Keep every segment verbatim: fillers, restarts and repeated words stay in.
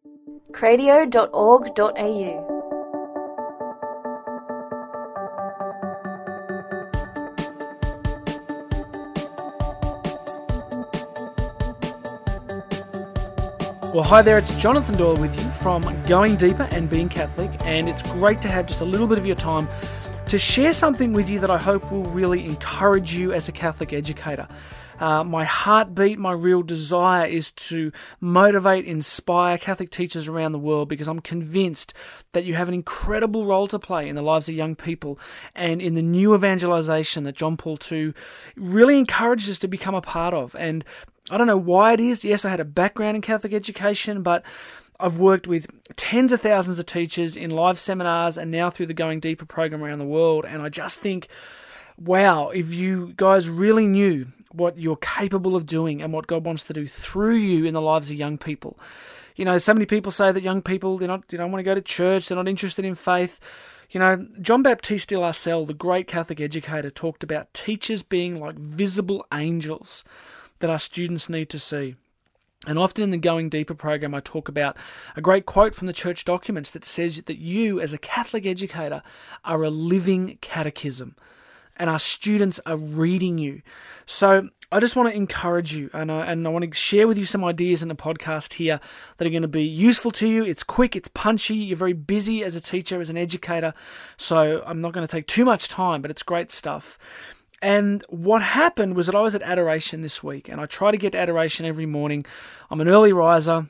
cradio dot org dot a u. Well, hi there, it's Jonathan Doyle with you from Going Deeper and Being Catholic, and it's great to have just a little bit of your time to share something with you that I hope will really encourage you as a Catholic educator. Uh, my heartbeat, my real desire is to motivate, inspire Catholic teachers around the world, because I'm convinced that you have an incredible role to play in the lives of young people and in the new evangelization that John Paul the Second really encourages us to become a part of. And I don't know why it is. Yes, I had a background in Catholic education, but I've worked with tens of thousands of teachers in live seminars and now through the Going Deeper program around the world. And I just think, wow, if you guys really knew what you're capable of doing and what God wants to do through you in the lives of young people. You know, so many people say that young people, they're not, they don't want to go to church, they're not interested in faith. You know, John Baptiste de la Salle, the great Catholic educator, talked about teachers being like visible angels that our students need to see. And often in the Going Deeper program, I talk about a great quote from the church documents that says that you, as a Catholic educator, are a living catechism, and our students are reading you. So I just want to encourage you, and I, and I want to share with you some ideas in the podcast here that are going to be useful to you. It's quick, it's punchy, you're very busy as a teacher, as an educator, so I'm not going to take too much time, but it's great stuff. And what happened was that I was at Adoration this week, and I try to get to Adoration every morning. I'm an early riser,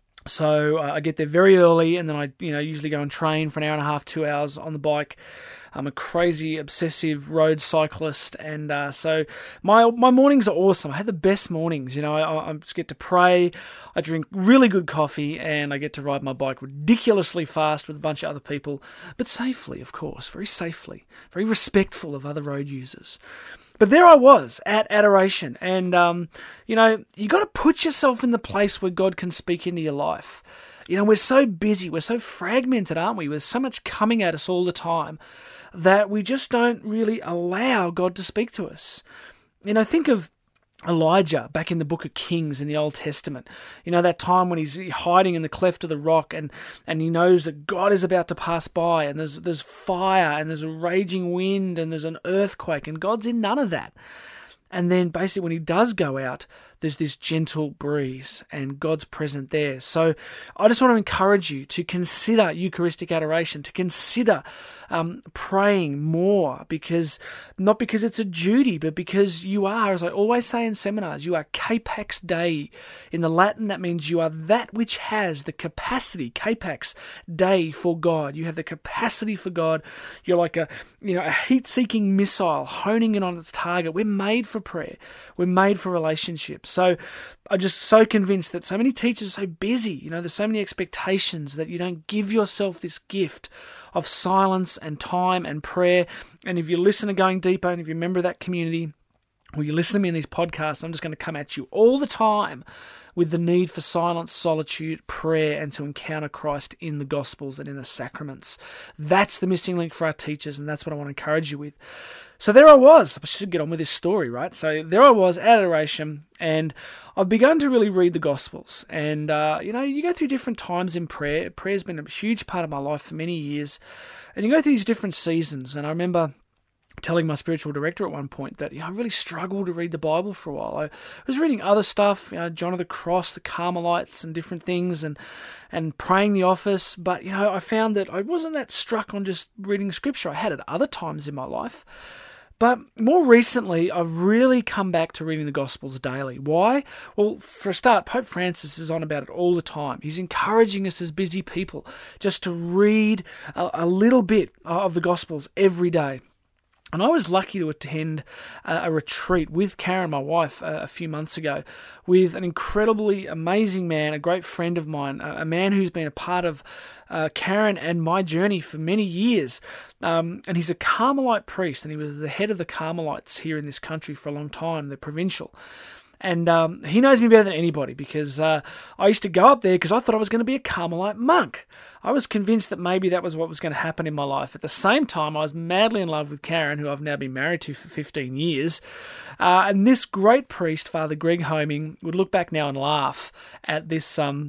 so uh, I get there very early, and then I, you know, usually go and train for an hour and a half, two hours on the bike. I'm a crazy, obsessive road cyclist, and uh, so my my mornings are awesome. I have the best mornings. You know, I, I just get to pray, I drink really good coffee, and I get to ride my bike ridiculously fast with a bunch of other people, but safely, of course, very safely, very respectful of other road users. But there I was at Adoration, and um, you know, you got to put yourself in the place where God can speak into your life. You know, we're so busy, we're so fragmented, aren't we? There's so much coming at us all the time that we just don't really allow God to speak to us. You know, think of Elijah back in the book of Kings in the Old Testament. You know, that time when he's hiding in the cleft of the rock, and, and he knows that God is about to pass by, and there's there's fire, and there's a raging wind, and there's an earthquake, and God's in none of that. And then basically when he does go out, there's this gentle breeze and God's present there. So I just want to encourage you to consider Eucharistic adoration, to consider um, praying more, because not because it's a duty, but because you are, as I always say in seminars, you are capax Dei. In the Latin, that means you are that which has the capacity, capax Dei, for God. You have the capacity for God. You're like a, you know, a heat-seeking missile honing in on its target. We're made for prayer. We're made for relationships. So I'm just so convinced that so many teachers are so busy, you know, there's so many expectations that you don't give yourself this gift of silence and time and prayer. And if you listen to Going Deeper, and if you're a member of that community, or you listen to me in these podcasts, I'm just going to come at you all the time with the need for silence, solitude, prayer, and to encounter Christ in the Gospels and in the sacraments. That's the missing link for our teachers, and that's what I want to encourage you with. So there I was. I should get on with this story, right? So there I was at Adoration, and I've begun to really read the Gospels. And, uh, you know, you go through different times in prayer. Prayer's been a huge part of my life for many years. And you go through these different seasons. And I remember telling my spiritual director at one point that, you know, I really struggled to read the Bible for a while. I was reading other stuff, you know, John of the Cross, the Carmelites, and different things, and and praying the office. But, you know, I found that I wasn't that struck on just reading Scripture. I had it other times in my life. But more recently, I've really come back to reading the Gospels daily. Why? Well, for a start, Pope Francis is on about it all the time. He's encouraging us as busy people just to read a, a little bit of the Gospels every day. And I was lucky to attend a, a retreat with Karen, my wife, a, a few months ago, with an incredibly amazing man, a great friend of mine, a, a man who's been a part of uh, Karen and my journey for many years. Um, and he's a Carmelite priest, and he was the head of the Carmelites here in this country for a long time, the provincial. And um, he knows me better than anybody, because uh, I used to go up there because I thought I was going to be a Carmelite monk. I was convinced that maybe that was what was going to happen in my life. At the same time, I was madly in love with Karen, who I've now been married to for fifteen years. Uh, and this great priest, Father Greg Homing, would look back now and laugh at this um,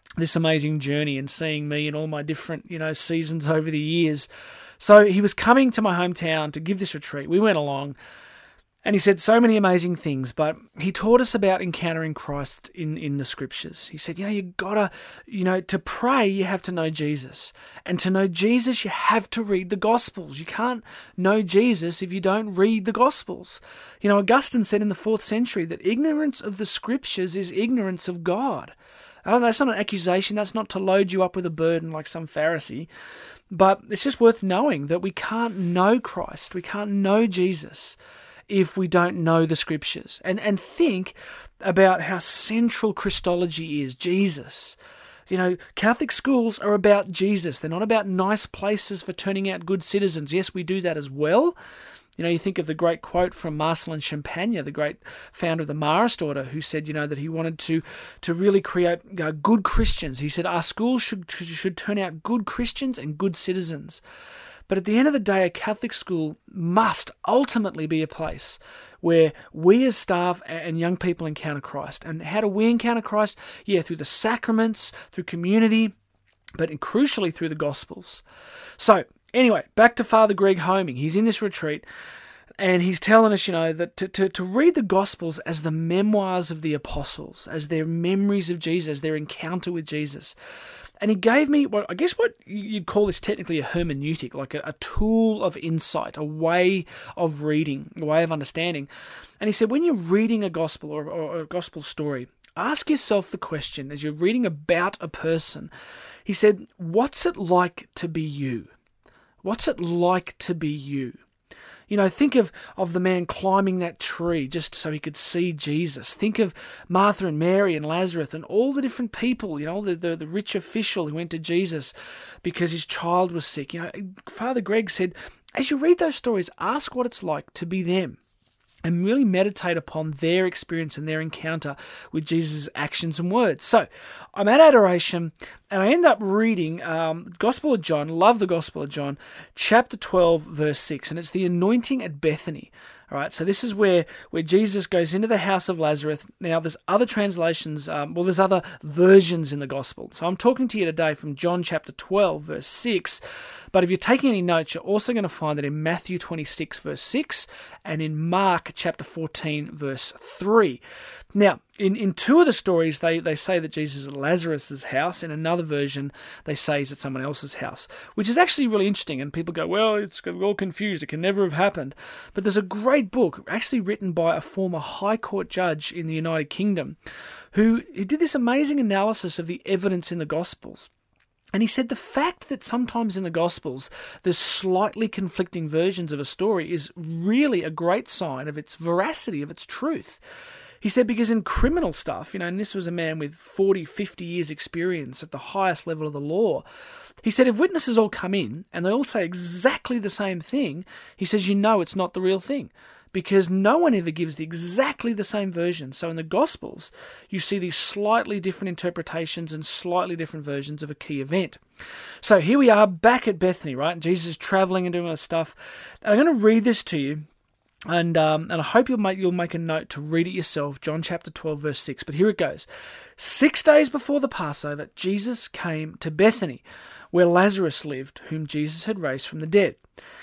this amazing journey and seeing me in all my different, you know, seasons over the years. So he was coming to my hometown to give this retreat. We went along, and he said so many amazing things, but he taught us about encountering Christ in, in the scriptures. He said, you know, you gotta, you know, to pray, you have to know Jesus. And to know Jesus, you have to read the Gospels. You can't know Jesus if you don't read the Gospels. You know, Augustine said in the fourth century that ignorance of the scriptures is ignorance of God. Oh, that's not an accusation. That's not to load you up with a burden like some Pharisee. But it's just worth knowing that we can't know Christ. We can't know Jesus if we don't know the scriptures. And and think about how central Christology is, Jesus. You know, Catholic schools are about Jesus. They're not about nice places for turning out good citizens. Yes, we do that as well. You know, you think of the great quote from Marcelin Champagne, the great founder of the Marist order, who said, you know, that he wanted to to really create uh, good Christians. He said our schools should should turn out good Christians and good citizens. But at the end of the day, a Catholic school must ultimately be a place where we as staff and young people encounter Christ. And how do we encounter Christ? Yeah, through the sacraments, through community, but crucially through the Gospels. So, anyway, back to Father Greg Homing. He's in this retreat, and he's telling us, you know, that to, to, to read the Gospels as the memoirs of the apostles, as their memories of Jesus, their encounter with Jesus. And he gave me, what I guess what you'd call this technically a hermeneutic, like a, a tool of insight, a way of reading, a way of understanding. And he said, when you're reading a gospel or, or a gospel story, ask yourself the question, as you're reading about a person, he said, what's it like to be you? What's it like to be you? You know, think of, of the man climbing that tree just so he could see Jesus. Think of Martha and Mary and Lazarus and all the different people, you know, the, the, the rich official who went to Jesus because his child was sick. You know, Father Greg said, as you read those stories, ask what it's like to be them. And really meditate upon their experience and their encounter with Jesus' actions and words. So, I'm at adoration, and I end up reading um, Gospel of John, love the Gospel of John, chapter twelve, verse six, and it's the anointing at Bethany. All right, so this is where, where Jesus goes into the house of Lazarus. Now, there's other translations, um, well, there's other versions in the Gospel. So I'm talking to you today from John chapter twelve, verse six. But if you're taking any notes, you're also going to find that in Matthew twenty-six, verse six, and in Mark chapter fourteen, verse three. Now, in, in two of the stories, they, they say that Jesus is at Lazarus' house. In another version, they say he's at someone else's house, which is actually really interesting. And people go, well, it's all confused. It can never have happened. But there's a great book actually written by a former High Court judge in the United Kingdom who he did this amazing analysis of the evidence in the Gospels. And he said the fact that sometimes in the Gospels there's slightly conflicting versions of a story is really a great sign of its veracity, of its truth. He said because in criminal stuff, you know, and this was a man with forty, fifty years experience at the highest level of the law, he said if witnesses all come in and they all say exactly the same thing, he says you know it's not the real thing. Because no one ever gives the exactly the same version. So in the Gospels, you see these slightly different interpretations and slightly different versions of a key event. So here we are back at Bethany, right? Jesus is traveling and doing all this stuff. And I'm going to read this to you. And um, and I hope you'll make you'll make a note to read it yourself, John chapter twelve, verse six. But here it goes. Six days before the Passover, Jesus came to Bethany, where Lazarus lived, whom Jesus had raised from the dead.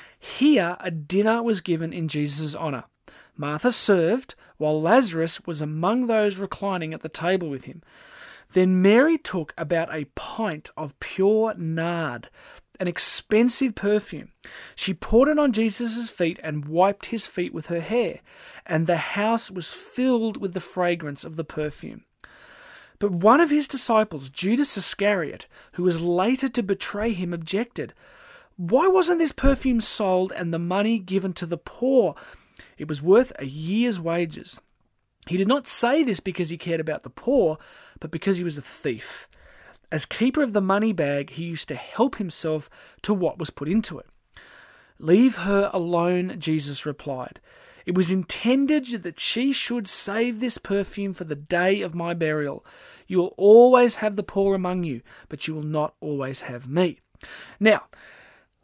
Here a dinner was given in Jesus' honour. Martha served, while Lazarus was among those reclining at the table with him. Then Mary took about a pint of pure nard, an expensive perfume. She poured it on Jesus' feet and wiped his feet with her hair, and the house was filled with the fragrance of the perfume. But one of his disciples, Judas Iscariot, who was later to betray him, objected. Why wasn't this perfume sold and the money given to the poor? It was worth a year's wages. He did not say this because he cared about the poor, but because he was a thief. As keeper of the money bag, he used to help himself to what was put into it. Leave her alone, Jesus replied. It was intended that she should save this perfume for the day of my burial. You will always have the poor among you, but you will not always have me. Now,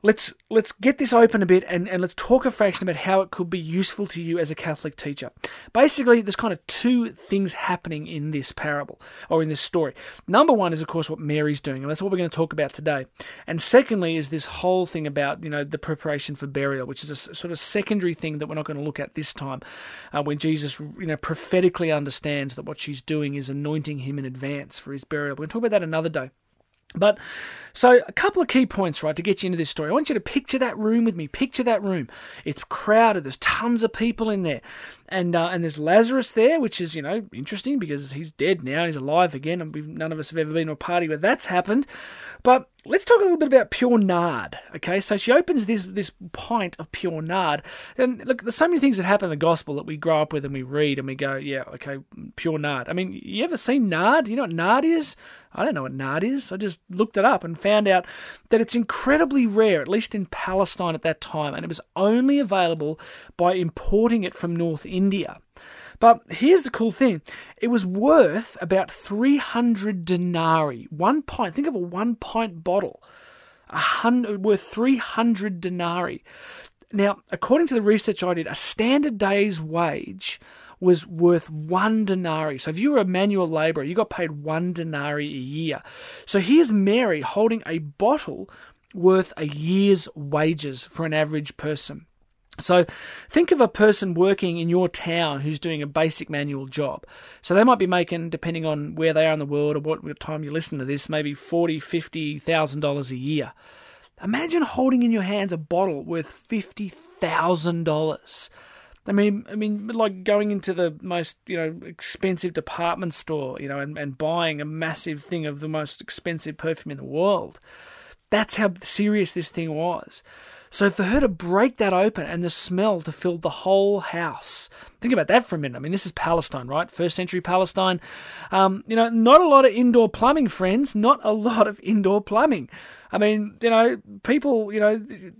let's let's get this open a bit and, and let's talk a fraction about how it could be useful to you as a Catholic teacher. Basically, there's kind of two things happening in this parable, or in this story. Number one is, of course, what Mary's doing, and that's what we're going to talk about today. And secondly is this whole thing about, you know, the preparation for burial, which is a sort of secondary thing that we're not going to look at this time, uh, when Jesus, you know, prophetically understands that what she's doing is anointing him in advance for his burial. We're going to talk about that another day. But, so a couple of key points, right, to get you into this story. I want you to picture that room with me. Picture that room. It's crowded. There's tons of people in there. And uh, and there's Lazarus there, which is, you know, interesting because he's dead now. He's alive again. And we've, none of us have ever been to a party where that's happened. But let's talk a little bit about pure nard, okay? So she opens this this pint of pure nard. And look, there's so many things that happen in the gospel that we grow up with and we read and we go, yeah, okay, pure nard. I mean, you ever seen nard? You know what nard is? I don't know what nard is. I just looked it up and found out that it's incredibly rare, at least in Palestine at that time, and it was only available by importing it from North India. But here's the cool thing. It was worth about three hundred denarii. One pint. Think of a one pint bottle. A hundred, worth three hundred denarii. Now, according to the research I did, a standard day's wage was worth one denarii. So if you were a manual labourer, you got paid one denarii a year. So here's Mary holding a bottle worth a year's wages for an average person. So think of a person working in your town who's doing a basic manual job. So they might be making, depending on where they are in the world or what time you listen to this, maybe forty thousand dollars, fifty thousand dollars a year. Imagine holding in your hands a bottle worth fifty thousand dollars. I mean, I mean, like going into the most, you know, expensive department store, you know, and, and buying a massive thing of the most expensive perfume in the world. That's how serious this thing was. So for her to break that open and the smell to fill the whole house. Think about that for a minute. I mean, this is Palestine, right? First century Palestine. Um, you know, not a lot of indoor plumbing, friends. Not a lot of indoor plumbing. I mean, you know, people, you know,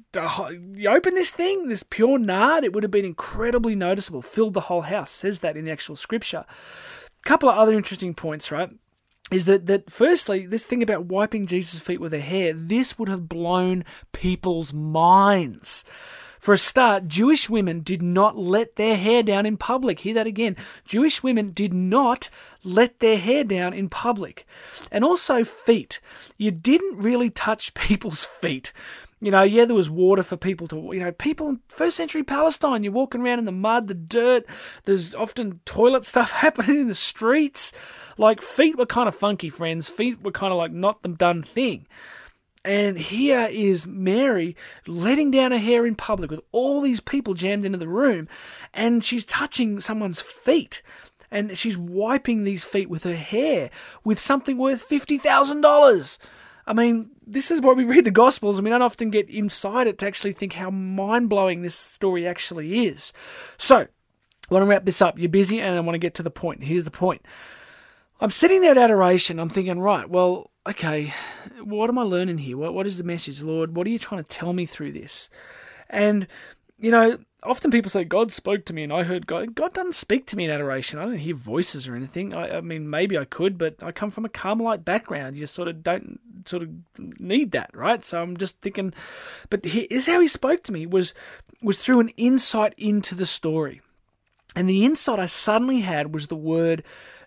you open this thing, this pure nard, it would have been incredibly noticeable. Filled the whole house. Says that in the actual scripture. A couple of other interesting points, right? Is that, that firstly, this thing about wiping Jesus' feet with her hair, this would have blown people's minds. For a start, Jewish women did not let their hair down in public. Hear that again. Jewish women did not let their hair down in public. And also feet. You didn't really touch people's feet. You know, yeah, there was water for people to, you know, people in first century Palestine, you're walking around in the mud, the dirt, there's often toilet stuff happening in the streets. Like, feet were kind of funky, friends. Feet were kind of like not the done thing. And here is Mary letting down her hair in public with all these people jammed into the room, and she's touching someone's feet. And she's wiping these feet with her hair with something worth fifty thousand dollars. I mean, this is why we read the Gospels. I mean, I don't often get inside it to actually think how mind-blowing this story actually is. So, I want to wrap this up. You're busy, and I want to get to the point. Here's the point. I'm sitting there at adoration. I'm thinking, right, well, okay, what am I learning here? What What is the message, Lord? What are you trying to tell me through this? And, you know, often people say, God spoke to me, and I heard God. God doesn't speak to me in adoration. I don't hear voices or anything. I, I mean, maybe I could, but I come from a Carmelite background. You sort of don't sort of need that, right? So I'm just thinking, but here's how he spoke to me, was was through an insight into the story. And the insight I suddenly had was the word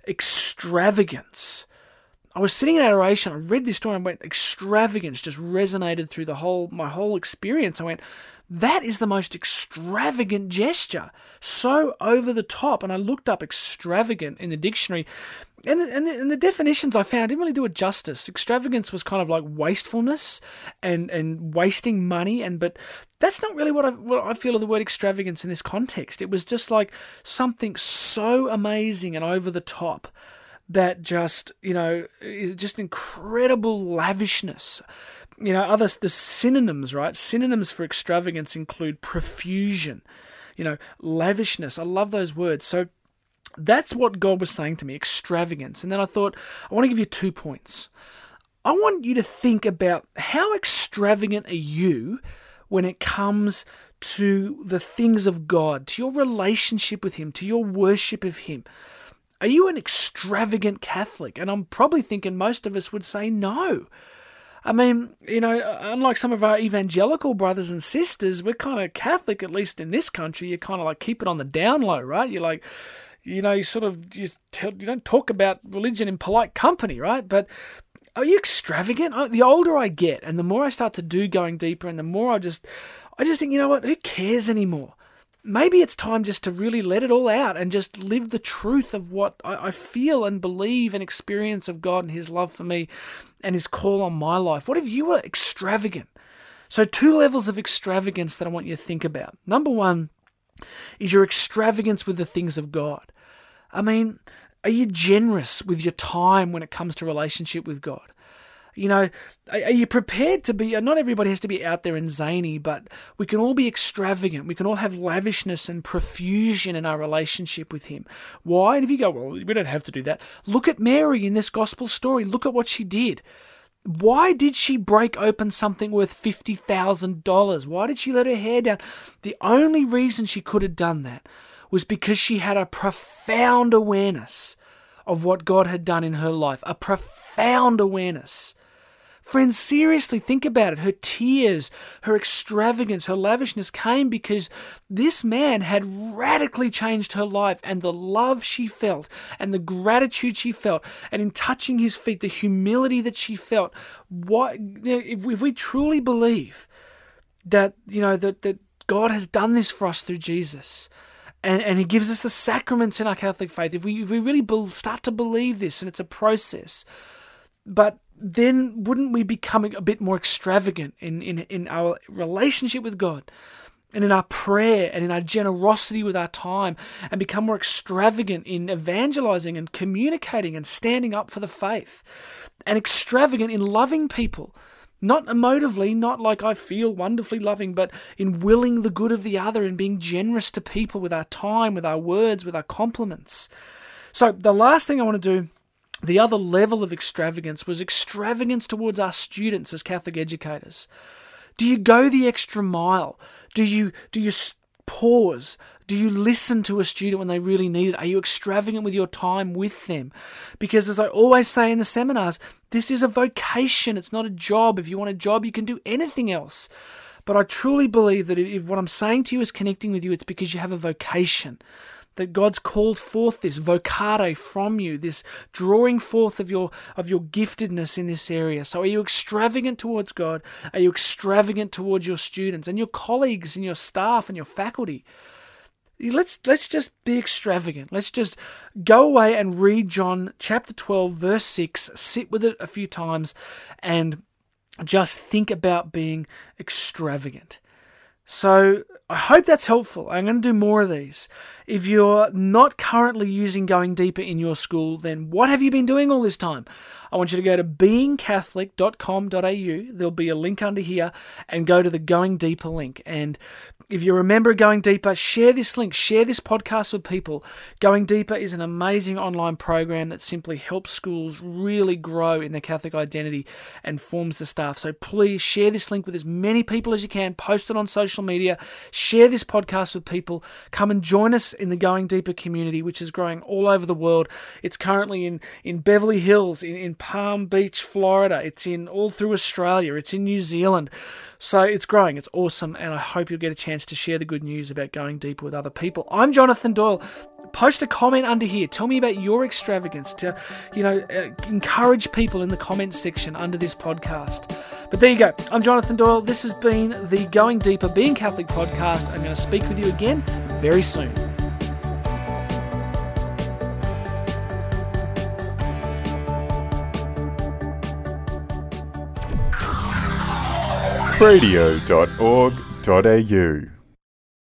extravagance. I was sitting in adoration, I read this story and went, extravagance just resonated through the whole, my whole experience. I went, that is the most extravagant gesture. So over the top. And I looked up extravagant in the dictionary, and the, and the, and the definitions I found didn't really do it justice. Extravagance was kind of like wastefulness and, and wasting money, and but that's not really what I what I feel of the word extravagance in this context. It was just like something so amazing and over the top that just, you know, is just incredible lavishness. You know, other the synonyms, right? Synonyms for extravagance include profusion, you know, lavishness. I love those words. So that's what God was saying to me, extravagance. And then I thought, I want to give you two points. I want you to think about how extravagant are you when it comes to the things of God, to your relationship with Him, to your worship of Him. Are you an extravagant Catholic? And I'm probably thinking most of us would say no. I mean, you know, unlike some of our evangelical brothers and sisters, we're kind of Catholic, at least in this country. You kind of like keep it on the down low, right? You're like, you know, you sort of, you, tell, you don't talk about religion in polite company, right? But are you extravagant? The older I get and the more I start to do Going Deeper and the more I just, I just think, you know what, who cares anymore? Maybe it's time just to really let it all out and just live the truth of what I, I feel and believe and experience of God and His love for me and His call on my life. What if you were extravagant? So two levels of extravagance that I want you to think about. Number one is your extravagance with the things of God. I mean, are you generous with your time when it comes to relationship with God? You know, are you prepared to be, not everybody has to be out there and zany, but we can all be extravagant. We can all have lavishness and profusion in our relationship with Him. Why? And if you go, well, we don't have to do that. Look at Mary in this gospel story. Look at what she did. Why did she break open something worth fifty thousand dollars? Why did she let her hair down? The only reason she could have done that was because she had a profound awareness of what God had done in her life. A profound awareness. Friends, seriously, think about it. Her tears, her extravagance, her lavishness came because this man had radically changed her life, and the love she felt and the gratitude she felt, and in touching his feet, the humility that she felt. What, if we truly believe that, you know, that, that God has done this for us through Jesus, and, and He gives us the sacraments in our Catholic faith, if we, if we really be, start to believe this, and it's a process, but then wouldn't we become a bit more extravagant in, in, in our relationship with God and in our prayer and in our generosity with our time, and become more extravagant in evangelizing and communicating and standing up for the faith, and extravagant in loving people, not emotively, not like I feel wonderfully loving, but in willing the good of the other and being generous to people with our time, with our words, with our compliments. So the last thing I want to do, the other level of extravagance, was extravagance towards our students as Catholic educators. Do you go the extra mile? Do you do you pause? Do you listen to a student when they really need it? Are you extravagant with your time with them? Because as I always say in the seminars, this is a vocation. It's not a job. If you want a job, you can do anything else. But I truly believe that if what I'm saying to you is connecting with you, it's because you have a vocation. That God's called forth this vocare from you, this drawing forth of your of your giftedness in this area. So are you extravagant towards God? Are you extravagant towards your students and your colleagues and your staff and your faculty? Let's let's just be extravagant. Let's just go away and read John chapter twelve, verse six, sit with it a few times, and just think about being extravagant. So I hope that's helpful. I'm going to do more of these. If you're not currently using Going Deeper in your school, then what have you been doing all this time? I want you to go to being catholic dot com dot a u. There'll be a link under here, and go to the Going Deeper link. And if you remember Going Deeper, share this link, share this podcast with people. Going Deeper is an amazing online program that simply helps schools really grow in their Catholic identity and forms the staff. So please share this link with as many people as you can. Post it on social media. Share this podcast with people. Come and join us in the Going Deeper community, which is growing all over the world. It's currently in, in Beverly Hills, in, in Palm Beach, Florida. It's in all through Australia. It's in New Zealand. So it's growing. It's awesome. And I hope you'll get a chance to share the good news about Going Deeper with other people. I'm Jonathan Doyle. Post a comment under here. Tell me about your extravagance. To, you know, uh, encourage people in the comments section under this podcast. But there you go. I'm Jonathan Doyle. This has been the Going Deeper Being Catholic podcast. I'm going to speak with you again very soon. radio dot org dot a u